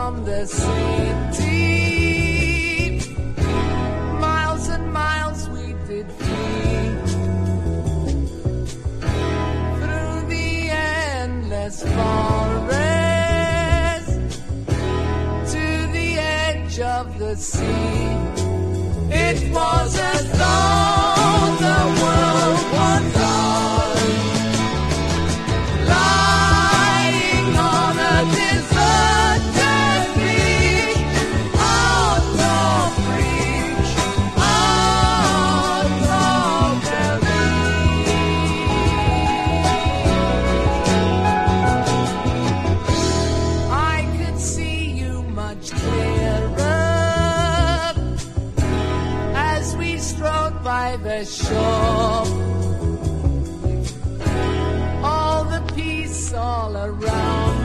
from the city. Miles and miles we did flee through the endless forest to the edge of the sea. It was as though the world was lost, lying on a deserted beach, out of reach, out of their reach. I could see you much clearer as we strode by the shore. All the peace all around